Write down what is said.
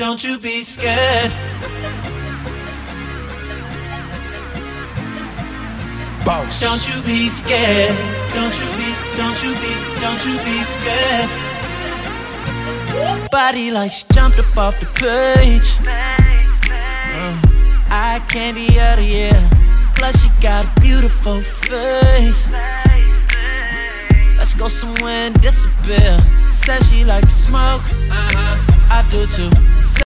don't you be scared. Boss. Don't you be scared. Don't you be scared. Body like she jumped up off the page. Eye candy of the year. Plus she got a beautiful face. Let's go somewhere and disappear. Says she like to smoke, I do too.